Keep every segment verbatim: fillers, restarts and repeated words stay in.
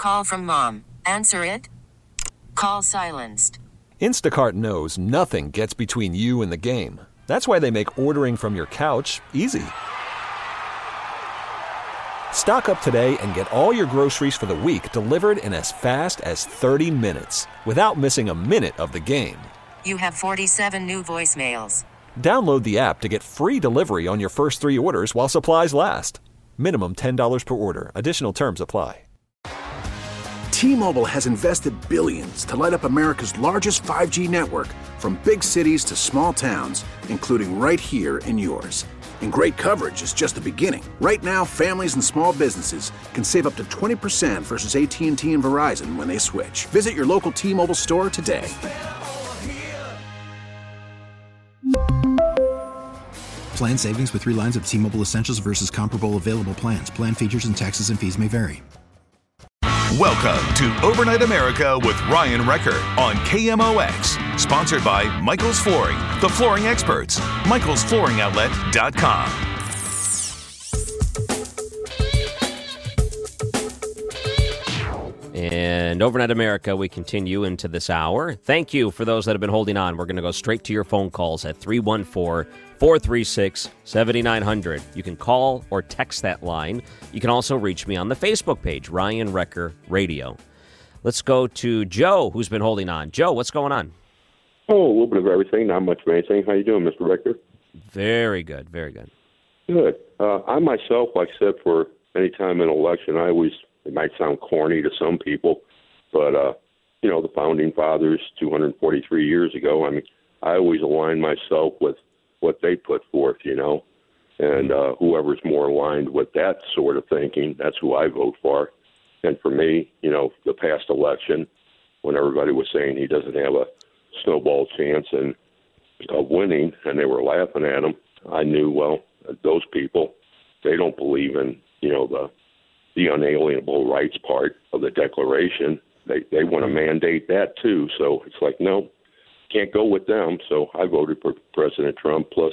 Call from mom. Answer it. Call silenced. Instacart knows nothing gets between you and the game. That's why they make ordering from your couch easy. Stock up today and get all your groceries for the week delivered in as fast as thirty minutes without missing a minute of the game. You have forty-seven new voicemails. Download the app to get free delivery on your first three orders while supplies last. Minimum ten dollars per order. Additional terms apply. T-Mobile has invested billions to light up America's largest five G network, from big cities to small towns, including right here in yours. And great coverage is just the beginning. Right now, families and small businesses can save up to twenty percent versus A T and T and Verizon when they switch. Visit your local T-Mobile store today. Plan savings with three lines of T-Mobile Essentials versus comparable available plans. Plan features and taxes and fees may vary. Welcome to Overnight America with Ryan Recker on K M O X. Sponsored by Michael's Flooring, the flooring experts. Michaels Flooring Outlet dot com. And Overnight America, we continue into this hour. Thank you for those that have been holding on. We're going to go straight to your phone calls at three one four, four three six, seven nine zero zero. You can call or text that line. You can also reach me on the Facebook page, Ryan Recker Radio. Let's go to Joe, who's been holding on. Joe, what's going on? Oh, a little bit of everything, not much of anything. How you doing, Mister Recker? Very good, very good. Good. Uh, I myself, like I said, for any time in an election, I always, it might sound corny to some people, but, uh, you know, the Founding Fathers two hundred forty-three years ago, I mean, I always align myself with what they put forth, you know, and uh, whoever's more aligned with that sort of thinking, that's who I vote for. And for me, you know, the past election, when everybody was saying he doesn't have a snowball chance and of winning, and they were laughing at him, I knew, well, those people, they don't believe in, you know, the the unalienable rights part of the Declaration. They they want to mandate that too. So it's like, no, can't go with them. So I voted for President Trump. Plus,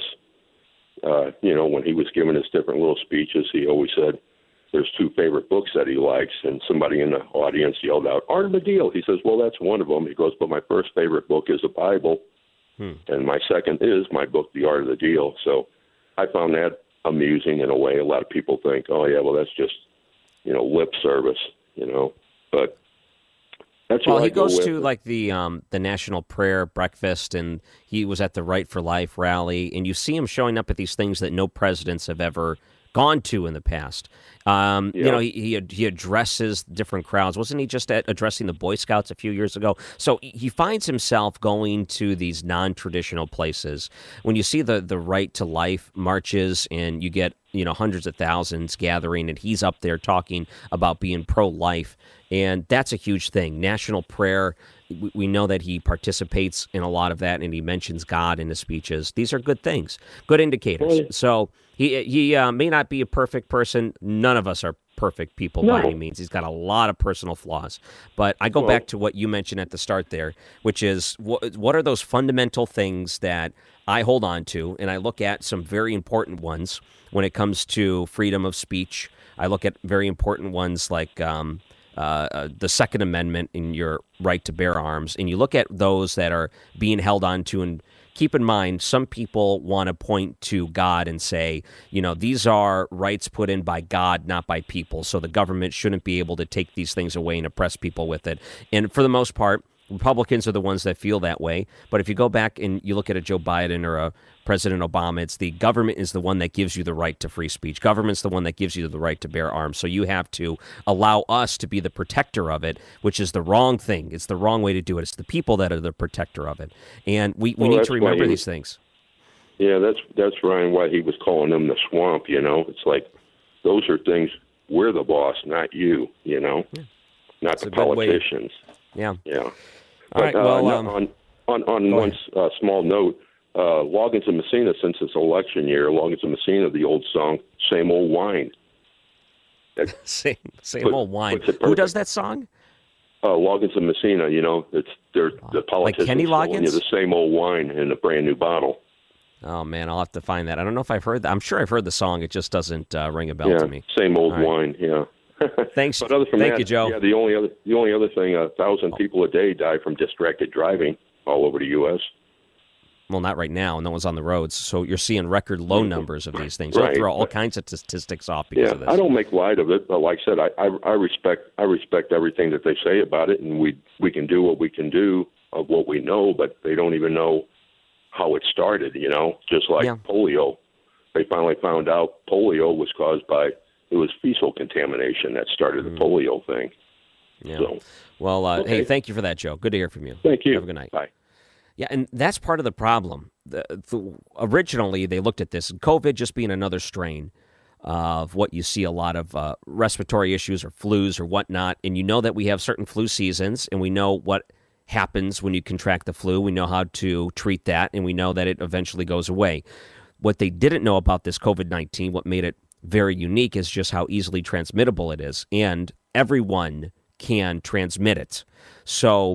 uh, you know, when he was giving his different little speeches, he always said there's two favorite books that he likes, and somebody in the audience yelled out, Art of the Deal. He says, well, that's one of them. He goes, but my first favorite book is the Bible, hmm. and my second is my book, The Art of the Deal. So I found that amusing in a way. A lot of people think, oh, yeah, well, that's just, you know, lip service, you know, but that's what well, I he goes go to with. like the um, the National Prayer Breakfast, and he was at the Right for Life rally, and you see him showing up at these things that no presidents have ever gone to in the past. Um, Yeah. You know, he, he he addresses different crowds. Wasn't he just at addressing the Boy Scouts a few years ago? So he finds himself going to these non-traditional places. When you see the the Right to Life marches, and you get, you know, hundreds of thousands gathering, and he's up there talking about being pro-life, and that's a huge thing. National prayer. We, we know that he participates in a lot of that, and he mentions God in his speeches. These are good things, good indicators. Well, So he he uh, may not be a perfect person. None of us are perfect people No. by any means. He's got a lot of personal flaws. But I go Well- back to what you mentioned at the start there, which is what, what are those fundamental things that I hold on to, and I look at some very important ones when it comes to freedom of speech. I look at very important ones like um, uh, uh, the Second Amendment and your right to bear arms, and you look at those that are being held on to. And keep in mind, some people want to point to God and say, you know, these are rights put in by God, not by people, so the government shouldn't be able to take these things away and oppress people with it. And for the most part, Republicans are the ones that feel that way. But if you go back and you look at a Joe Biden or a President Obama, it's the government is the one that gives you the right to free speech. Government's the one that gives you the right to bear arms. So you have to allow us to be the protector of it, which is the wrong thing. It's the wrong way to do it. It's the people that are the protector of it. And we, we Well, need that's to why remember he- these things. Yeah, that's that's Ryan, why he was calling them the swamp, you know. It's like those are things, we're the boss, not you, you know, Yeah. not That's the a good way- politicians. Yeah. Yeah. All right, But, well, uh, um, on on, on go one uh, small note, uh, Loggins and Messina, since it's election year, Loggins and Messina, the old song, Same Old Wine. That Same, same put- old wine. puts it Who does perfect. that song? Uh, Loggins and Messina, you know, it's they're the politicians Kenny selling you Loggins? the same old wine in a brand new bottle. Oh, man, I'll have to find that. I don't know if I've heard that. I'm sure I've heard the song. It just doesn't uh, ring a bell yeah, to me. same old All right. wine. Yeah, Thanks. But other from Thank that, you, Joe. Yeah, the only other the only other thing, a thousand people a day die from distracted driving all over the U S. Well, not right now. No one's on the roads. So you're seeing record low numbers of these things. They'll Right. throw all kinds of statistics off because Yeah, of this. I don't make light of it, but like I said, I, I I respect I respect everything that they say about it, and we we can do what we can do of what we know, but they don't even know how it started. You know, just like Yeah. polio, they finally found out polio was caused by it was fecal contamination that started Mm. the polio thing. Yeah. So, Well, uh, okay. hey, thank you for that, Joe. Good to hear from you. Thank you. Have a good night. Bye. Yeah, and that's part of the problem. The, the, originally, they looked at this, COVID just being another strain of what you see a lot of uh, respiratory issues or flus or whatnot. And you know that we have certain flu seasons, and we know what happens when you contract the flu. We know how to treat that, and we know that it eventually goes away. What they didn't know about this COVID nineteen, what made it very unique, is just how easily transmittable it is. And everyone can transmit it. So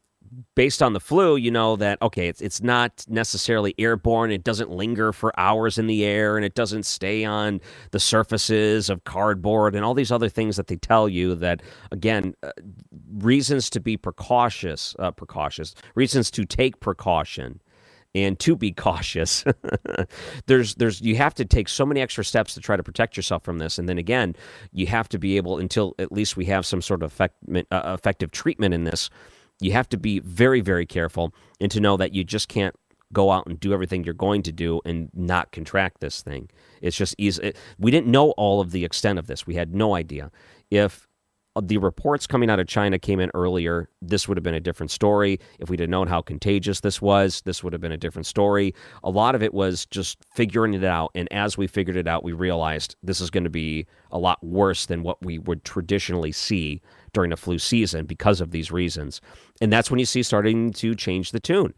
based on the flu, you know that, okay, it's it's not necessarily airborne. It doesn't linger for hours in the air, and it doesn't stay on the surfaces of cardboard and all these other things that they tell you that, again, uh, reasons to be precautious, uh, precautious, reasons to take precaution and to be cautious. there's there's you have to take so many extra steps to try to protect yourself from this. And then again, you have to be able, until at least we have some sort of effect, uh, effective treatment in this, you have to be very, very careful and to know that you just can't go out and do everything you're going to do and not contract this thing. It's just easy. It, we didn't know all of the extent of this. We had no idea. If the reports coming out of China came in earlier, this would have been a different story. If we'd have known how contagious this was, this would have been a different story. A lot of it was just figuring it out. And as we figured it out, we realized this is going to be a lot worse than what we would traditionally see during a flu season because of these reasons. And that's when you see starting to change the tune.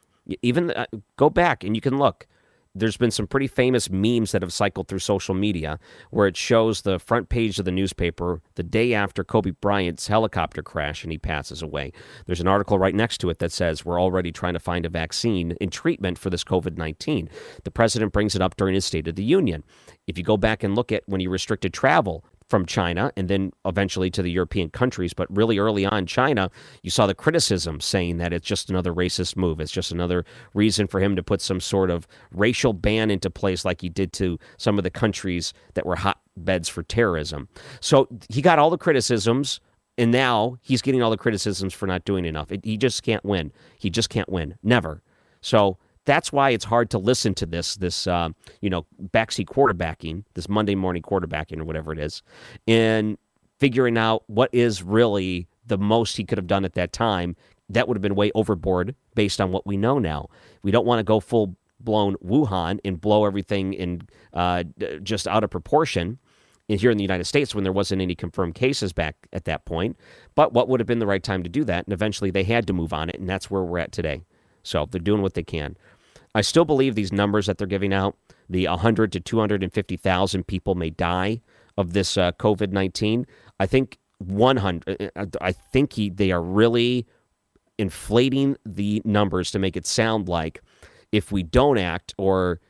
Even uh, go back and you can look. There's been some pretty famous memes that have cycled through social media where it shows the front page of the newspaper the day after Kobe Bryant's helicopter crash and he passes away. There's an article right next to it that says we're already trying to find a vaccine and treatment for this COVID nineteen. The president brings it up during his State of the Union. If you go back and look at when he restricted travel from China and then eventually to the European countries, but really early on China, you saw the criticism saying that it's just another racist move. It's just another reason for him to put some sort of racial ban into place like he did to some of the countries that were hotbeds for terrorism. So he got all the criticisms, and now he's getting all the criticisms for not doing enough. It, he just can't win. He just can't win. Never. So that's why it's hard to listen to this, this uh, you know, backseat quarterbacking, this Monday morning quarterbacking or whatever it is, and figuring out what is really the most he could have done at that time. That would have been way overboard based on what we know now. We don't want to go full-blown Wuhan and blow everything in uh, just out of proportion here in the United States when there wasn't any confirmed cases back at that point. But what would have been the right time to do that? And eventually they had to move on it, and that's where we're at today. So they're doing what they can. I still believe these numbers that they're giving out, the one hundred to two hundred fifty thousand people may die of this uh, COVID nineteen. I think one hundred, I think he, they are really inflating the numbers to make it sound like if we don't act or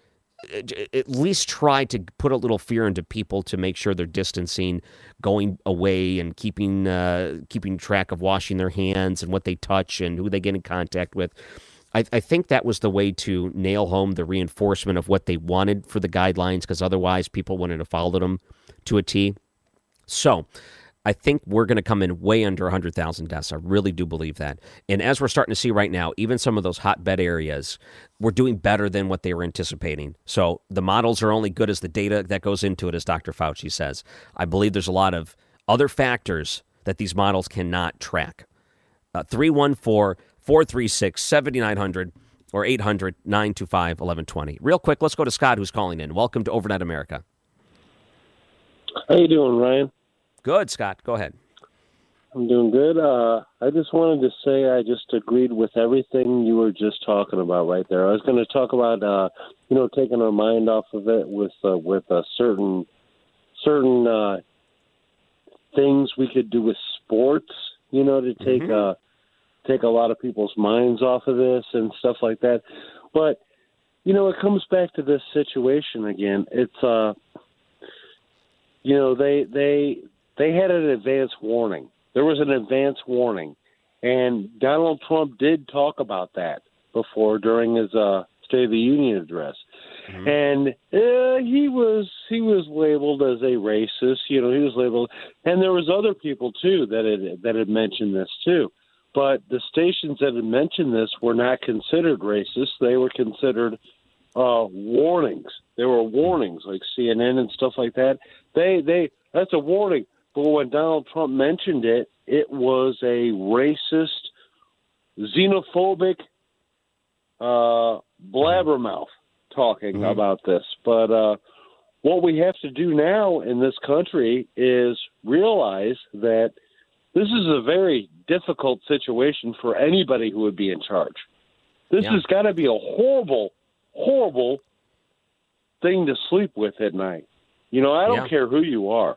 at least try to put a little fear into people to make sure they're distancing, going away and keeping uh, keeping track of washing their hands and what they touch and who they get in contact with. I, I think that was the way to nail home the reinforcement of what they wanted for the guidelines, because otherwise people wouldn't have followed them to a T. So I think we're going to come in way under one hundred thousand deaths. I really do believe that. And as we're starting to see right now, even some of those hotbed areas, we're doing better than what they were anticipating. So the models are only good as the data that goes into it, as Doctor Fauci says. I believe there's a lot of other factors that these models cannot track. Uh, three one four, four three six, seven nine zero zero or eight hundred, nine two five, one one two zero. Real quick, let's go to Scott, who's calling in. Welcome to Overnight America. How you doing, Ryan? Good, Scott. Go ahead. I'm doing good. Uh, I just wanted to say I just agreed with everything you were just talking about right there. I was going to talk about, uh, you know, taking our mind off of it with uh, with a certain certain uh, things we could do with sports, you know, to take mm-hmm. uh, take a lot of people's minds off of this and stuff like that. But, you know, it comes back to this situation again. It's, uh, you know, they they they had an advance warning. There was an advance warning, and Donald Trump did talk about that before during his uh, State of the Union address. Mm-hmm. And uh, he was he was labeled as a racist. You know, he was labeled, and there was other people too that had that had mentioned this too. But the stations that had mentioned this were not considered racist. They were considered uh, warnings. They were warnings, like C N N and stuff like that. They they that's a warning. But when Donald Trump mentioned it, it was a racist, xenophobic uh, blabbermouth talking mm-hmm. about this. But uh, what we have to do now in this country is realize that this is a very difficult situation for anybody who would be in charge. This yeah. has got to be a horrible, horrible thing to sleep with at night. You know, I don't yeah. care who you are.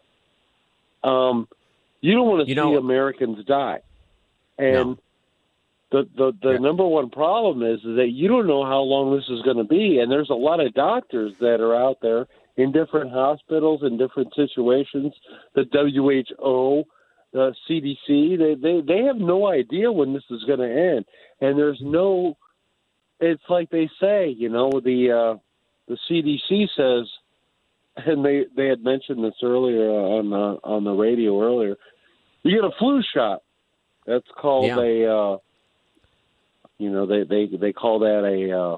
Um, you don't want to you see know, Americans die. And no. the the, the yeah. number one problem is, is that you don't know how long this is going to be. And there's a lot of doctors that are out there in different hospitals, in different situations, the W H O, the C D C, they, they, they have no idea when this is going to end. And there's no, it's like they say, you know, the uh, the C D C says, and they, they had mentioned this earlier on the, on the radio earlier, you get a flu shot. That's called yeah. a, uh, you know, they, they, they call that a... Uh,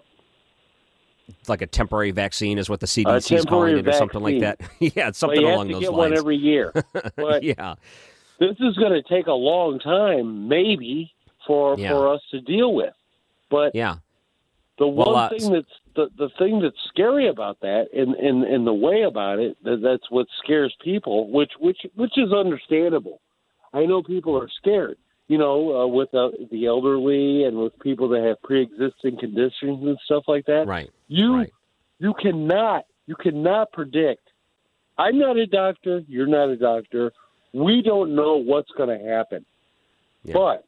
It's like a temporary vaccine is what the C D C is calling it or something like that. yeah, it's something along those lines. You have to get one every year. But yeah. This is going to take a long time, maybe, for yeah. for us to deal with. But yeah. the one well, uh, thing that's the, the thing that's scary about that, and in, in, in the way about it, that, that's what scares people, which which which is understandable. I know people are scared, you know, uh, with uh, the elderly and with people that have pre-existing conditions and stuff like that. Right. You right. you cannot you cannot predict. I'm not a doctor. You're not a doctor. We don't know what's going to happen. Yeah. But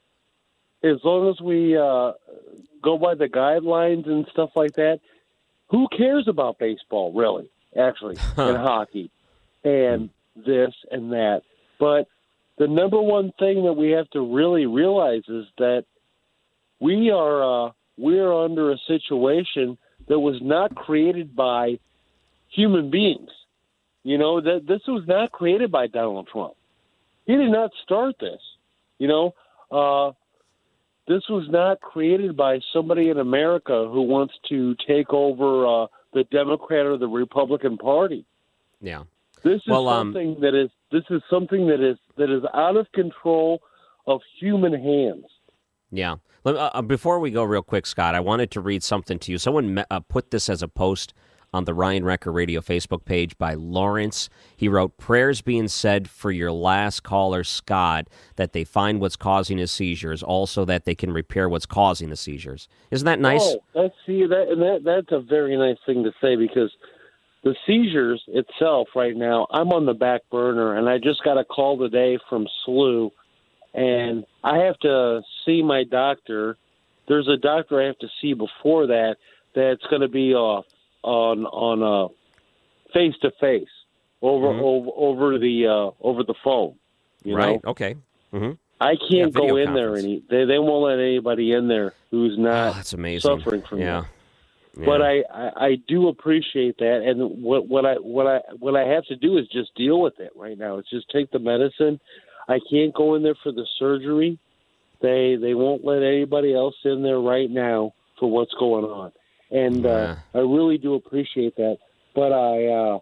as long as we uh, go by the guidelines and stuff like that, who cares about baseball, really, actually, and hockey and this and that? But the number one thing that we have to really realize is that we are uh, we are under a situation that was not created by human beings. You know, that this was not created by Donald Trump. He did not start this. You know, uh, this was not created by somebody in America who wants to take over uh, the Democrat or the Republican Party. Yeah. This is well, something um, that is this is something that is that is out of control of human hands. Yeah. Uh, before we go real quick, Scott, I wanted to read something to you. Someone uh, put this as a post on the Ryan Recker Radio Facebook page by Lawrence. He wrote, prayers being said for your last caller, Scott, that they find what's causing his seizures, also that they can repair what's causing the seizures. Isn't that nice? Oh, that's, see, that, and that, that's a very nice thing to say, because the seizures itself right now, I'm on the back burner, and I just got a call today from S L U, and I have to see my doctor. There's a doctor I have to see before that that's going to be off. on on uh face to face over mm-hmm. over over the uh over the phone, you right know? Okay. Mm-hmm. I can't yeah, go in conference. there any they they won't let anybody in there who's not oh, that's amazing. suffering from yeah. that. Yeah. But I, I I do appreciate that, and what what I what I what I have to do is just deal with it right now. It's just take the medicine. I can't go in there for the surgery. They they won't let anybody else in there right now for what's going on. And uh, I really do appreciate that. But I, uh,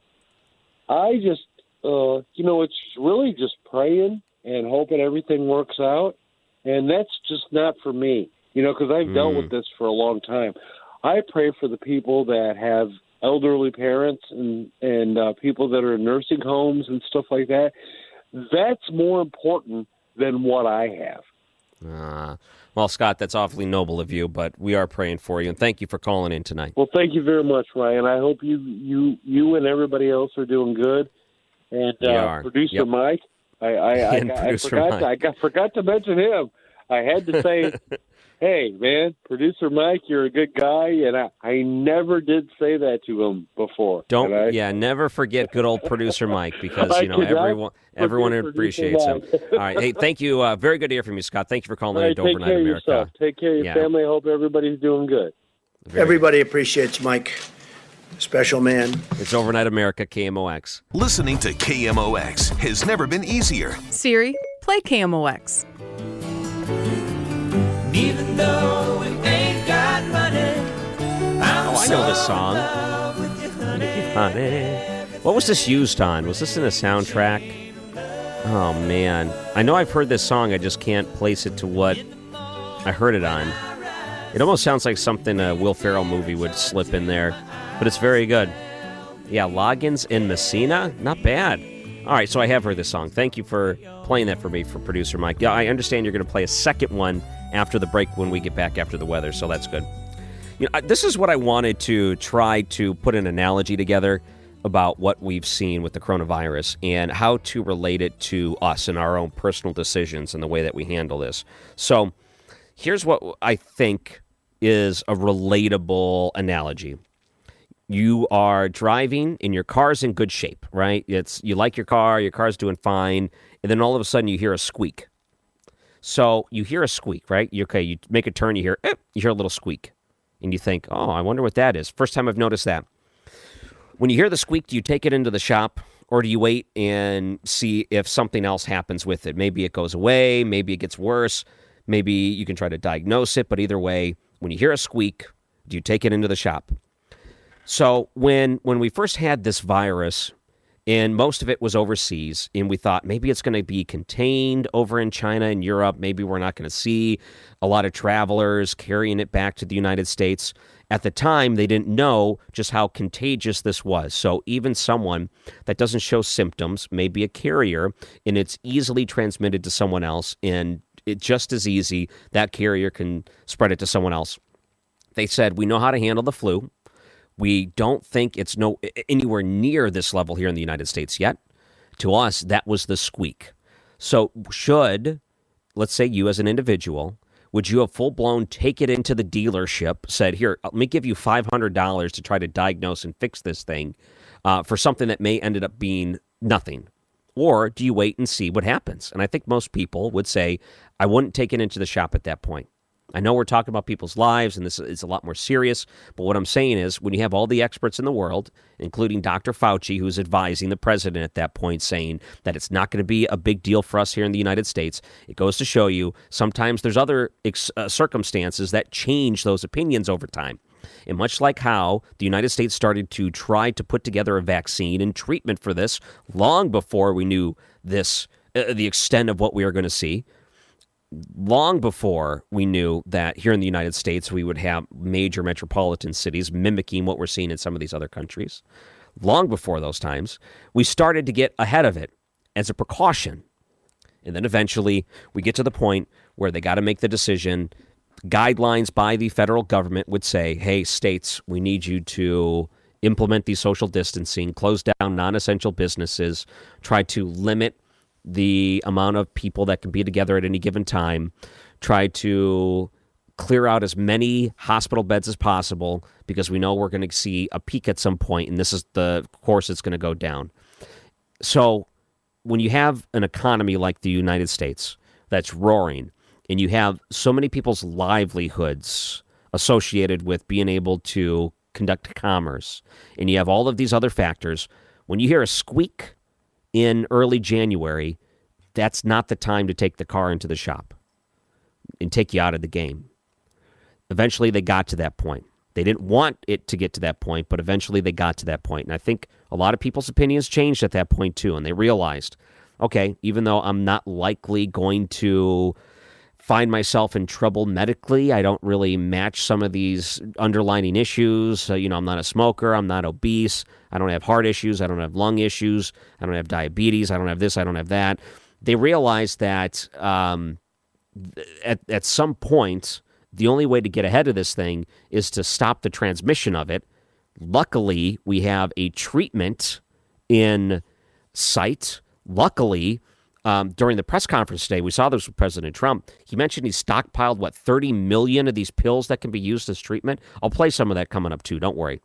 I just, uh, you know, it's really just praying and hoping everything works out. And that's just not for me, you know, because I've mm. dealt with this for a long time. I pray for the people that have elderly parents and, and uh, people that are in nursing homes and stuff like that. That's more important than what I have. Uh, well, Scott, that's awfully noble of you, but we are praying for you, and thank you for calling in tonight. Well, thank you very much, Ryan. I hope you you, you and everybody else are doing good. And uh, producer yep. Mike, I I, I, I, I forgot to, I got, forgot to mention him. I had to say Hey, man, producer Mike, you're a good guy, and I, I never did say that to him before. Don't, I, yeah, never forget good old producer Mike, because, you know, everyone everyone appreciates him. All right, hey, thank you. Uh, very good to hear from you, Scott. Thank you for calling right, in to Overnight Take care America. of yourself. Take care of your yeah. family. I hope everybody's doing good. Very Everybody good. appreciates Mike. Special man. It's Overnight America, K M O X. Listening to K M O X has never been easier. Siri, play K M O X. Even though we ain't got money, I'm Oh, I know this song. Honey. What was this used on? Was this in a soundtrack? Oh, man. I know I've heard this song. I just can't place it to what I heard it on. It almost sounds like something a Will Ferrell movie would slip in there, but it's very good. Yeah, Loggins in Messina? Not bad. All right, so I have heard this song. Thank you for playing that for me, for producer Mike. Yeah, I understand you're going to play a second one after the break when we get back after the weather, so that's good. You know, this is what I wanted to try to put an analogy together about what we've seen with the coronavirus and how to relate it to us and our own personal decisions and the way that we handle this. So here's what I think is a relatable analogy. You are driving and your car's in good shape, right? It's you like your car, your car's doing fine, and then all of a sudden you hear a squeak. So you hear a squeak, right? You, okay, you make a turn, you hear, eh, you hear a little squeak. And you think, oh, I wonder what that is. First time I've noticed that. When you hear the squeak, do you take it into the shop, or do you wait and see if something else happens with it? Maybe it goes away, maybe it gets worse, maybe you can try to diagnose it, but either way, when you hear a squeak, do you take it into the shop? So when when we first had this virus, and most of it was overseas, and we thought maybe it's going to be contained over in China and Europe. Maybe we're not going to see a lot of travelers carrying it back to the United States. At the time, they didn't know just how contagious this was. So even someone that doesn't show symptoms may be a carrier, and it's easily transmitted to someone else, and it just as easy, that carrier can spread it to someone else. They said, we know how to handle the flu. We don't think it's no anywhere near this level here in the United States yet. To us, that was the squeak. So should, let's say you as an individual, would you have full-blown take it into the dealership, said, here, let me give you five hundred dollars to try to diagnose and fix this thing uh, for something that may ended up being nothing? Or do you wait and see what happens? And I think most people would say, I wouldn't take it into the shop at that point. I know we're talking about people's lives, and this is a lot more serious, but what I'm saying is when you have all the experts in the world, including Doctor Fauci, who's advising the president at that point, saying that it's not going to be a big deal for us here in the United States, it goes to show you sometimes there's other ex- uh, circumstances that change those opinions over time. And much like how the United States started to try to put together a vaccine and treatment for this long before we knew this, uh, the extent of what we were going to see, long before we knew that here in the United States we would have major metropolitan cities mimicking what we're seeing in some of these other countries, long before those times, we started to get ahead of it as a precaution. And then eventually we get to the point where they got to make the decision. Guidelines by the federal government would say, hey, states, we need you to implement these social distancing, close down non-essential businesses, try to limit the amount of people that can be together at any given time, try to clear out as many hospital beds as possible because we know we're going to see a peak at some point, and this is the course it's going to go down. So when you have an economy like the United States that's roaring, and you have so many people's livelihoods associated with being able to conduct commerce, and you have all of these other factors, when you hear a squeak in early January, that's not the time to take the car into the shop and take you out of the game. Eventually, they got to that point. They didn't want it to get to that point, but eventually they got to that point. And I think a lot of people's opinions changed at that point, too, and they realized, okay, even though I'm not likely going to find myself in trouble medically, I don't really match some of these underlying issues. Uh, you know, I'm not a smoker. I'm not obese. I don't have heart issues. I don't have lung issues. I don't have diabetes. I don't have this. I don't have that. They realized that um, at, at some point, the only way to get ahead of this thing is to stop the transmission of it. Luckily, we have a treatment in sight. Luckily, Um, during the press conference today, we saw this with President Trump. He mentioned he's stockpiled, what, thirty million of these pills that can be used as treatment. I'll play some of that coming up, too. Don't worry.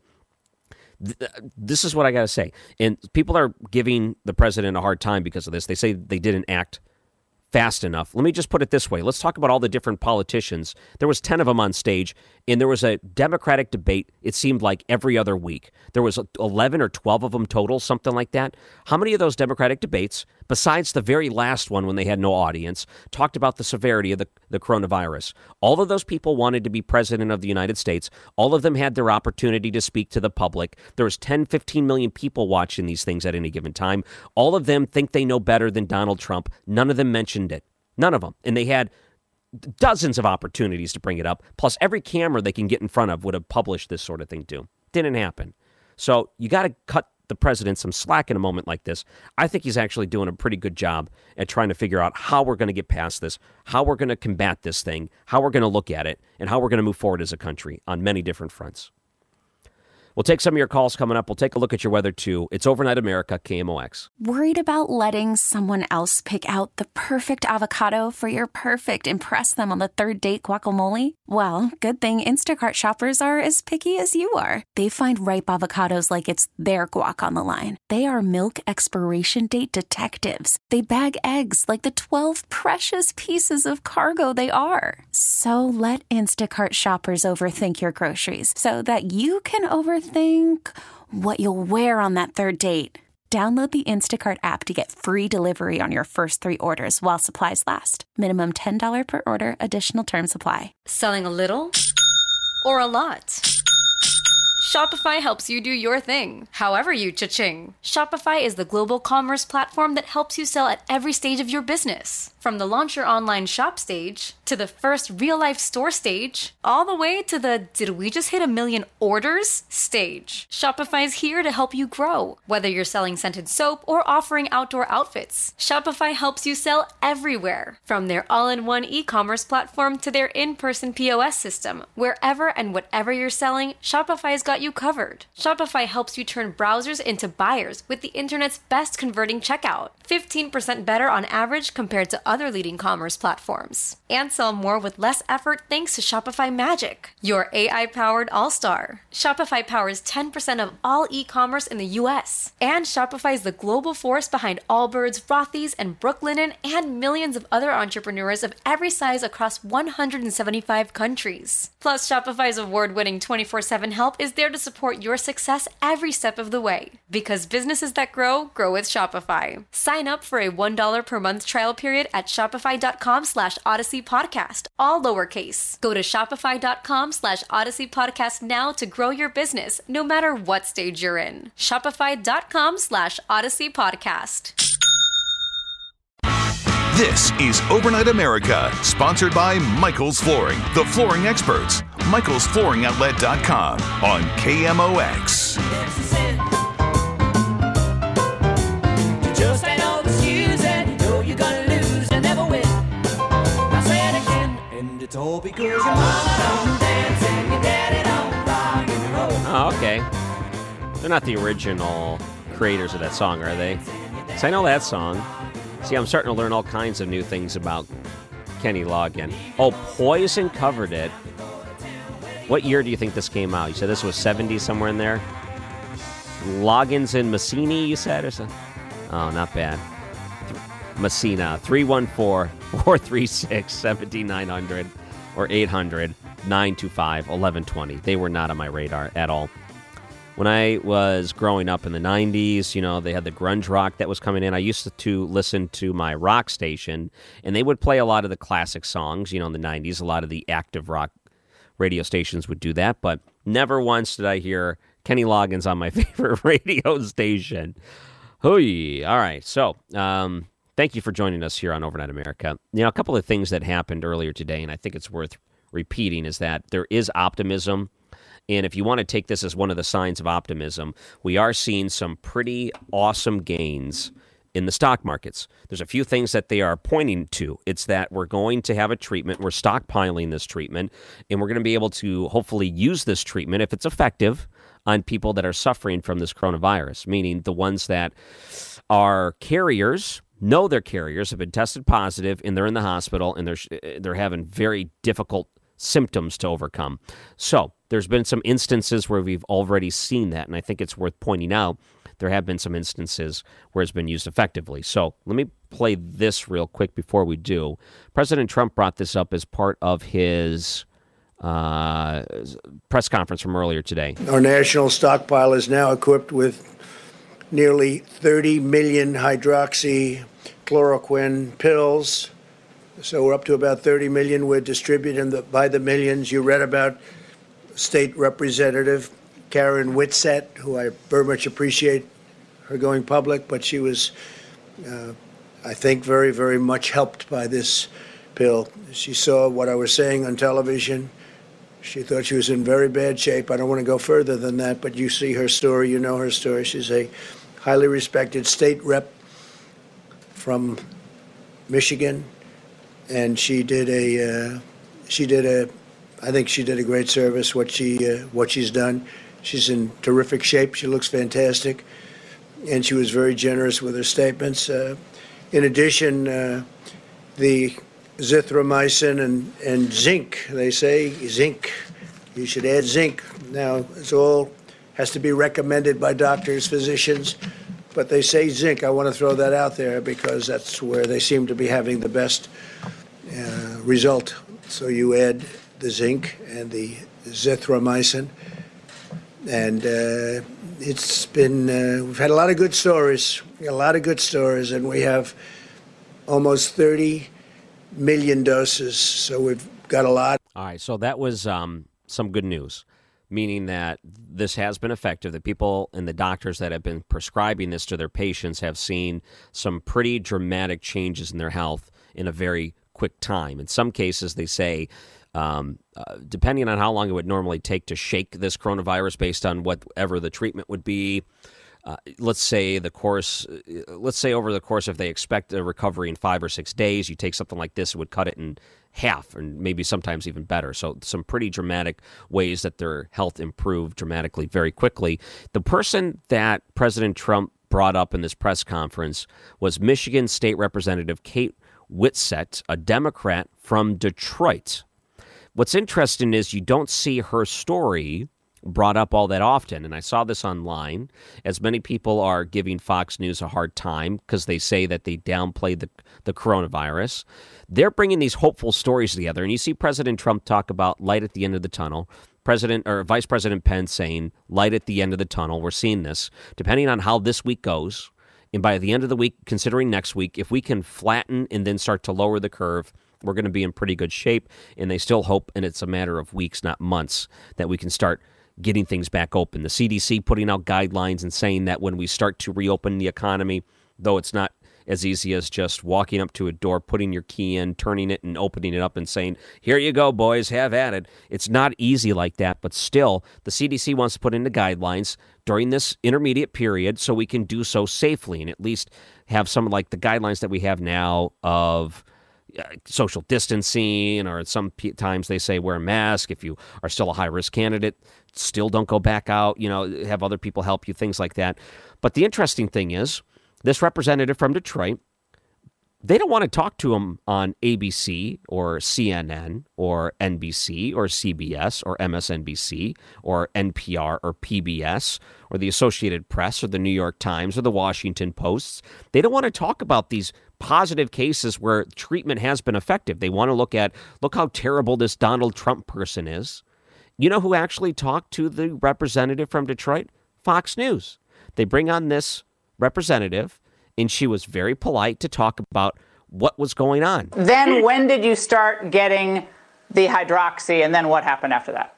Th- this is what I got to say. And people are giving the president a hard time because of this. They say they didn't act fast enough. Let me just put it this way. Let's talk about all the different politicians. There was ten of them on stage, and there was a Democratic debate, it seemed like, every other week. There was eleven or twelve of them total, something like that. How many of those Democratic debates, besides the very last one when they had no audience, talked about the severity of the, the coronavirus? All of those people wanted to be president of the United States. All of them had their opportunity to speak to the public. There was ten, fifteen million people watching these things at any given time. All of them think they know better than Donald Trump. None of them mentioned it. None of them. And they had dozens of opportunities to bring it up. Plus, every camera they can get in front of would have published this sort of thing too. Didn't happen. So you got to cut the president some slack in a moment like this. I think he's actually doing a pretty good job at trying to figure out how we're going to get past this, how we're going to combat this thing, how we're going to look at it, and how we're going to move forward as a country on many different fronts. We'll take some of your calls coming up. We'll take a look at your weather, too. It's Overnight America, K M O X. Worried about letting someone else pick out the perfect avocado for your perfect impress them on the third date guacamole? Well, good thing Instacart shoppers are as picky as you are. They find ripe avocados like it's their guac on the line. They are milk expiration date detectives. They bag eggs like the twelve precious pieces of cargo they are. So let Instacart shoppers overthink your groceries so that you can overthink Think what you'll wear on that third date. Download the Instacart app to get free delivery on your first three orders while supplies last. Minimum ten dollars per order. Additional terms apply. Selling a little or a lot? Shopify helps you do your thing, however you cha-ching. Shopify is the global commerce platform that helps you sell at every stage of your business. From the launch your online shop stage, to the first real-life store stage, all the way to the did we just hit a million orders stage. Shopify's here to help you grow. Whether you're selling scented soap or offering outdoor outfits, Shopify helps you sell everywhere. From their all-in-one e-commerce platform to their in-person P O S system, wherever and whatever you're selling, Shopify's got you covered. Shopify helps you turn browsers into buyers with the internet's best converting checkout. fifteen percent better on average compared to other leading commerce platforms. And sell more with less effort thanks to Shopify Magic, your A I-powered all-star. Shopify powers ten percent of all e-commerce in the U S. And Shopify is the global force behind Allbirds, Rothy's, and Brooklinen, and millions of other entrepreneurs of every size across one hundred seventy-five countries. Plus, Shopify's award-winning twenty-four seven help is there to support your success every step of the way. Because businesses that grow, grow with Shopify. Sign up for a one dollar per month trial period at shopify.com slash Odyssey Podcast, all lowercase. Go to shopify.com slash Odyssey Podcast now to grow your business, no matter what stage you're in. Shopify.com slash Odyssey Podcast. This is Overnight America, sponsored by Michael's Flooring, the flooring experts. Michaels Flooring Outlet dot com on K M O X. Just ain't no excuse and you know you're gonna lose and never win. I say it again, and it's all because your mama don't dance and your daddy don't rock and roll. Oh, okay. They're not the original creators of that song, are they? So I know that song. See, I'm starting to learn all kinds of new things about Kenny Loggins. Oh, Poison covered it. What year do you think this came out? You said this was seventy, somewhere in there? Loggins and Messina, you said? Or something? Oh, not bad. Messina, three one four, four three six, seven nine zero zero or eight hundred, nine two five, one one two zero. They were not on my radar at all. When I was growing up in the nineties, you know, they had the grunge rock that was coming in. I used to listen to my rock station, and they would play a lot of the classic songs, you know, in the nineties. A lot of the active rock radio stations would do that, but never once did I hear Kenny Loggins on my favorite radio station. Hooey. All right, so um, thank you for joining us here on Overnight America. You know, a couple of things that happened earlier today, and I think it's worth repeating, is that there is optimism. And if you want to take this as one of the signs of optimism, we are seeing some pretty awesome gains in the stock markets. There's a few things that they are pointing to. It's that we're going to have a treatment. We're stockpiling this treatment, and we're going to be able to hopefully use this treatment, if it's effective, on people that are suffering from this coronavirus, meaning the ones that are carriers know they're carriers, have been tested positive, and they're in the hospital, and they're they're having very difficult symptoms to overcome. So there's been some instances where we've already seen that, and I think it's worth pointing out there have been some instances where it's been used effectively. So let me play this real quick before we do. President Trump brought this up as part of his uh, press conference from earlier today. Our national stockpile is now equipped with nearly thirty million hydroxychloroquine pills. So we're up to about thirty million. We're distributing the, by the millions. You read about State Representative Karen Whitsett, who I very much appreciate her going public, but she was, uh, I think, very, very much helped by this pill. She saw what I was saying on television. She thought she was in very bad shape. I don't want to go further than that, but you see her story, you know her story. She's a highly respected state rep from Michigan, and she did a, uh, she did a, I think she did a great service. What she, uh, what she's done, she's in terrific shape. She looks fantastic, and she was very generous with her statements. Uh, in addition, uh, the zithromycin and, and zinc. They say zinc. You should add zinc. Now, it's all has to be recommended by doctors, physicians, but they say zinc. I want to throw that out there because that's where they seem to be having the best uh, result. So you add the zinc and the zithromycin, and uh, it's been, uh, we've had a lot of good stories, a lot of good stories, and we have almost thirty million doses, so we've got a lot. All right, so that was um, some good news, meaning that this has been effective. The people and the doctors that have been prescribing this to their patients have seen some pretty dramatic changes in their health in a very quick time. In some cases, they say, um, uh, depending on how long it would normally take to shake this coronavirus based on whatever the treatment would be, Uh, let's say the course, let's say over the course, if they expect a recovery in five or six days, you take something like this, it would cut it in half and maybe sometimes even better. So some pretty dramatic ways that their health improved dramatically very quickly. The person that President Trump brought up in this press conference was Michigan State Representative Kate Whitsett, a Democrat from Detroit. What's interesting is you don't see her story brought up all that often, and I saw this online, as many people are giving Fox News a hard time because they say that they downplayed the, the coronavirus. They're bringing these hopeful stories together, and you see President Trump talk about light at the end of the tunnel. President or Vice President Pence saying light at the end of the tunnel. We're seeing this. Depending on how this week goes, and by the end of the week, considering next week, if we can flatten and then start to lower the curve, we're going to be in pretty good shape, and they still hope, and it's a matter of weeks, not months, that we can start getting things back open. The C D C putting out guidelines and saying that when we start to reopen the economy, though it's not as easy as just walking up to a door, putting your key in, turning it and opening it up and saying, here you go, boys, have at it. It's not easy like that, but still, the C D C wants to put in the guidelines during this intermediate period so we can do so safely and at least have some like the guidelines that we have now of social distancing, or at some p- times they say wear a mask. If you are still a high-risk candidate, still don't go back out, you know, have other people help you, things like that. But the interesting thing is, this representative from Detroit, they don't want to talk to him on A B C or C N N or N B C or C B S or M S N B C or N P R or P B S or the Associated Press or the New York Times or the Washington Post. They don't want to talk about these positive cases where treatment has been effective. They want to look at, look how terrible this Donald Trump person is. You know who actually talked to the representative from Detroit? Fox News. They bring on this representative, and she was very polite to talk about what was going on. Then when did you start getting the hydroxy, and then what happened after that?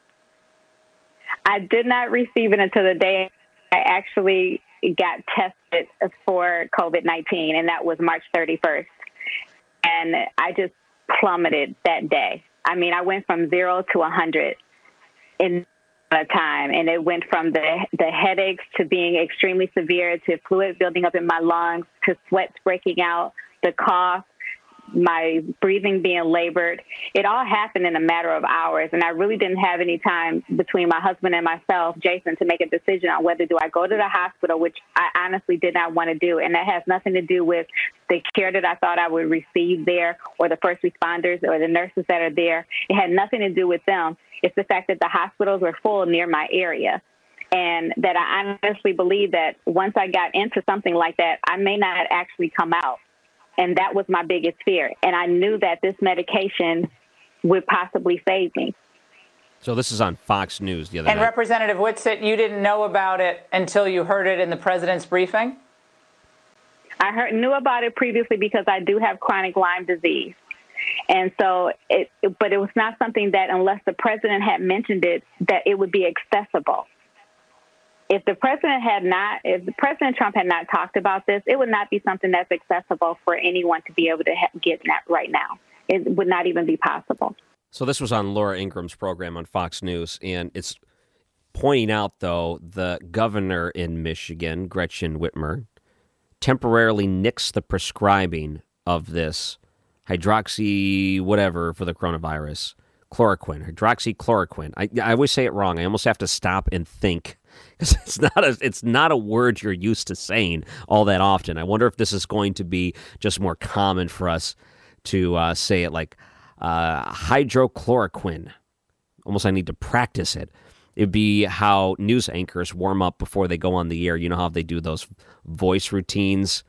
I did not receive it until the day I actually got tested for COVID nineteen, and that was March thirty-first. And I just plummeted that day. I mean, I went from zero to one hundred in a time, and it went from the the headaches to being extremely severe to fluid building up in my lungs to sweats breaking out, the cough, my breathing being labored. It all happened in a matter of hours, and I really didn't have any time between my husband and myself, Jason, to make a decision on whether do I go to the hospital, which I honestly did not want to do. And that has nothing to do with the care that I thought I would receive there or the first responders or the nurses that are there. It had nothing to do with them. It's the fact that the hospitals were full near my area. And that I honestly believe that once I got into something like that, I may not actually come out. And that was my biggest fear. And I knew that this medication would possibly save me. So this is on Fox News the other and night. Representative Whitsett, you didn't know about it until you heard it in the president's briefing? I heard, knew about it previously because I do have chronic Lyme disease. And so, it, but it was not something that unless the president had mentioned it, that it would be accessible. If the president had not, if the President Trump had not talked about this, it would not be something that's accessible for anyone to be able to ha- get that right now. It would not even be possible. So this was on Laura Ingram's program on Fox News, and it's pointing out, though, the governor in Michigan, Gretchen Whitmer, temporarily nixed the prescribing of this hydroxy whatever for the coronavirus, chloroquine, hydroxychloroquine. I, I always say it wrong. I almost have to stop and think. It's not a it's not a word you're used to saying all that often. I wonder if this is going to be just more common for us to uh, say it like uh, hydrochloroquine. Almost I need to practice it. It'd be how news anchors warm up before they go on the air. You know how they do those voice routines?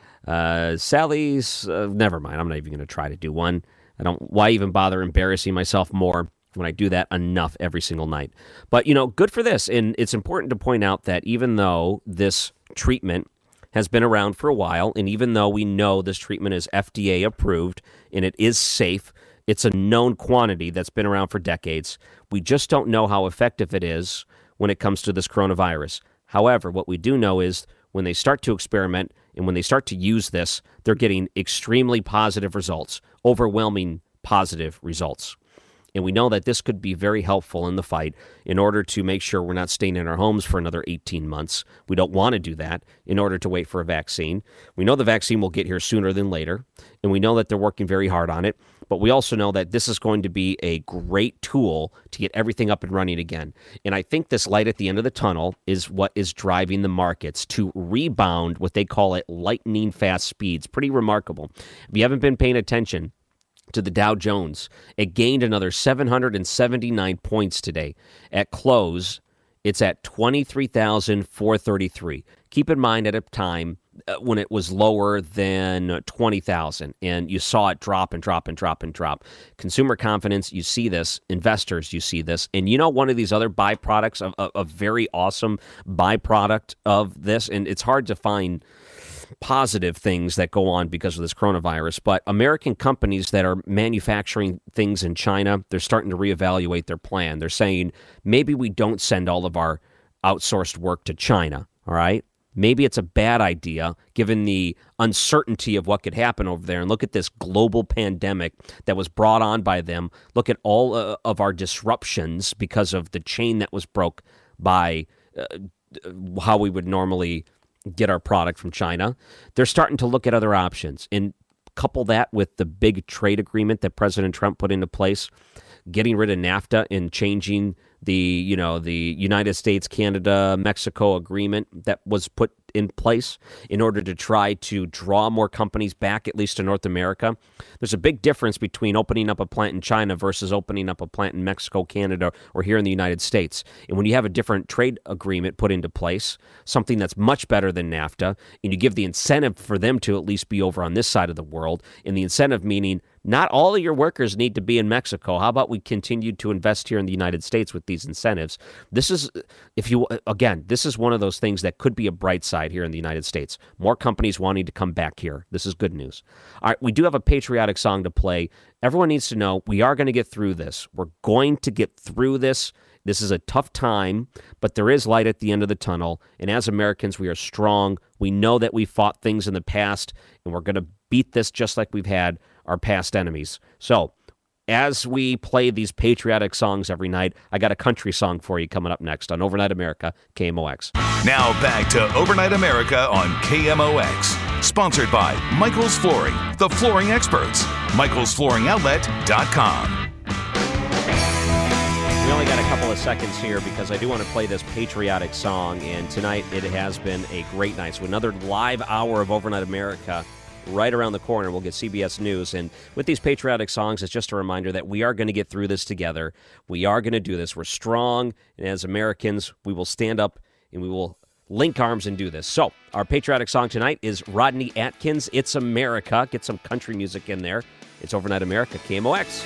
Uh, Sally's, uh, never mind. I'm not even going to try to do one. I don't, why even bother embarrassing myself more when I do that enough every single night? But, you know, good for this. And it's important to point out that even though this treatment has been around for a while, and even though we know this treatment is F D A approved and it is safe, it's a known quantity that's been around for decades. We just don't know how effective it is when it comes to this coronavirus. However, what we do know is when they start to experiment and when they start to use this, they're getting extremely positive results, overwhelming positive results. And we know that this could be very helpful in the fight in order to make sure we're not staying in our homes for another eighteen months. We don't want to do that in order to wait for a vaccine. We know the vaccine will get here sooner than later, and we know that they're working very hard on it. But we also know that this is going to be a great tool to get everything up and running again. And I think this light at the end of the tunnel is what is driving the markets to rebound, what they call it lightning fast speeds. Pretty remarkable. If you haven't been paying attention to the Dow Jones, it gained another seven hundred seventy-nine points today. At close, it's at twenty-three thousand four hundred thirty-three. Keep in mind at a time when it was lower than twenty thousand, and you saw it drop and drop and drop and drop. Consumer confidence, you see this. Investors, you see this. And you know one of these other byproducts, of a, a very awesome byproduct of this, and it's hard to find positive things that go on because of this coronavirus, but American companies that are manufacturing things in China, they're starting to reevaluate their plan. They're saying, maybe we don't send all of our outsourced work to China, all right? Maybe it's a bad idea given the uncertainty of what could happen over there. And look at this global pandemic that was brought on by them. Look at all uh, of our disruptions because of the chain that was broke by uh, how we would normally get our product from China. They're starting to look at other options and couple that with the big trade agreement that President Trump put into place, getting rid of NAFTA and changing the, you know, the United States, Canada, Mexico agreement that was put in place in order to try to draw more companies back, at least to North America. There's a big difference between opening up a plant in China versus opening up a plant in Mexico, Canada, or here in the United States. And when you have a different trade agreement put into place, something that's much better than NAFTA, and you give the incentive for them to at least be over on this side of the world, and the incentive meaning not all of your workers need to be in Mexico. How about we continue to invest here in the United States with these incentives? This is, if you, again, this is one of those things that could be a bright side here in the United States. More companies wanting to come back here. This is good news. All right, we do have a patriotic song to play. Everyone needs to know we are going to get through this. We're going to get through this. This is a tough time, but there is light at the end of the tunnel. And as Americans, we are strong. We know that we fought things in the past, and we're going to beat this just like we've had our past enemies. So as we play these patriotic songs every night, I got a country song for you coming up next on Overnight America, K M O X. Now back to Overnight America on K M O X. Sponsored by Michael's Flooring, the flooring experts. Michaels Flooring Outlet dot com. We only got a couple of seconds here because I do want to play this patriotic song, and tonight it has been a great night. So another live hour of Overnight America right around the corner. We'll get C B S News, and with these patriotic songs, it's just a reminder that we are going to get through this together. We are going to do this. We're strong, and as Americans, we will stand up and we will link arms and do this. So our patriotic song tonight is Rodney Atkins, It's America. Get some country music in there. It's Overnight America, K M O X.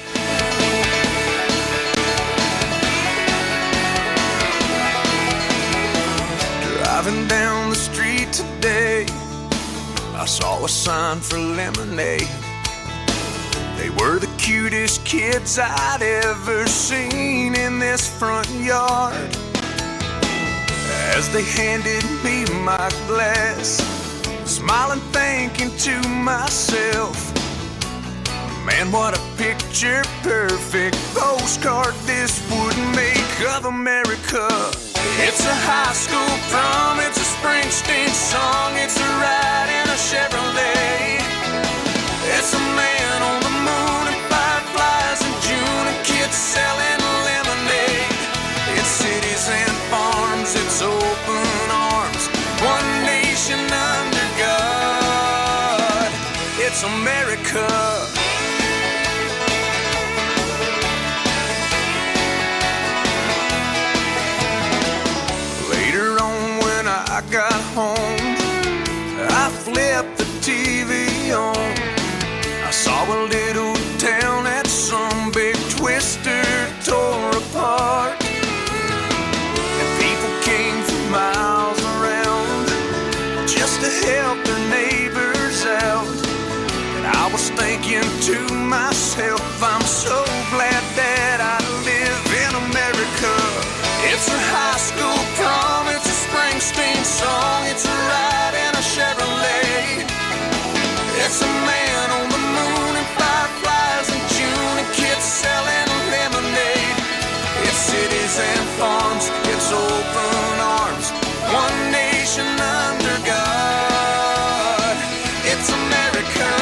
Driving down the street today, I saw a sign for lemonade. They were the cutest kids I'd ever seen in this front yard. As they handed me my glass, smiling, thinking to myself, man, what a picture perfect postcard this would make of America. It's a high school prom, it's a Springsteen song, it's a ride in a Chevrolet. It's a man on the moon and fireflies in June and kids selling lemonade. It's cities and farms, it's open arms, one nation under God. It's America. I got home, I flipped the T V on. I saw a little town that some big twister tore apart. And people came from miles around just to help their neighbors out. And I was thinking to myself, I'm so glad that I live in America. It's a high school prom, it's a Springsteen song, it's a ride in a Chevrolet. It's a man on the moon and fireflies in June and kids selling lemonade. It's cities and farms, it's open arms, one nation under God. It's America.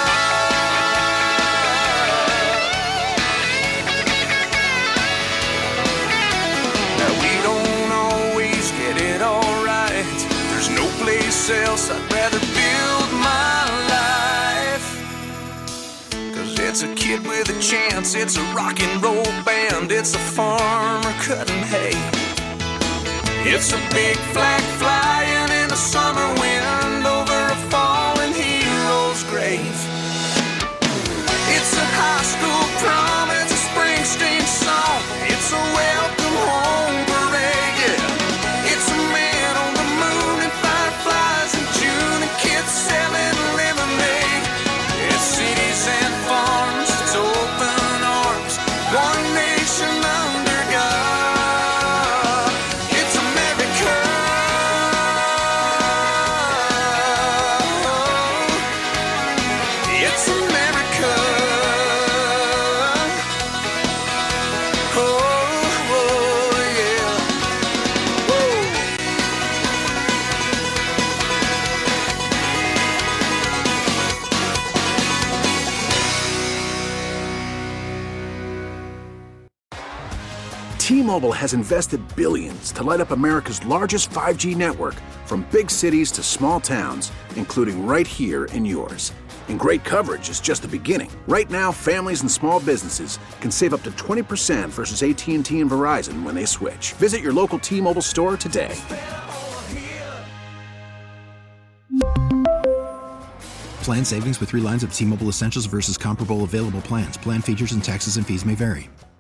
Else I'd rather build my life. Cause it's a kid with a chance, it's a rock and roll band, it's a farmer cutting hay. It's a big flag flying in a summer wind over a fallen hero's grave. It's a high school prom, it's a Springsteen song, it's a welcome home parade, yeah. It's a man on the moon and fireflies in June and kids selling lemonade. It's cities and farms, it's open arms, one nation under God. It's America. It's America. Oh, oh yeah. Woo. T-Mobile has invested billions to light up America's largest five G network, from big cities to small towns, including right here in yours. And great coverage is just the beginning. Right now, families and small businesses can save up to twenty percent versus A T and T and Verizon when they switch. Visit your local T-Mobile store today. Plan savings with three lines of T-Mobile Essentials versus comparable available plans. Plan features and taxes and fees may vary.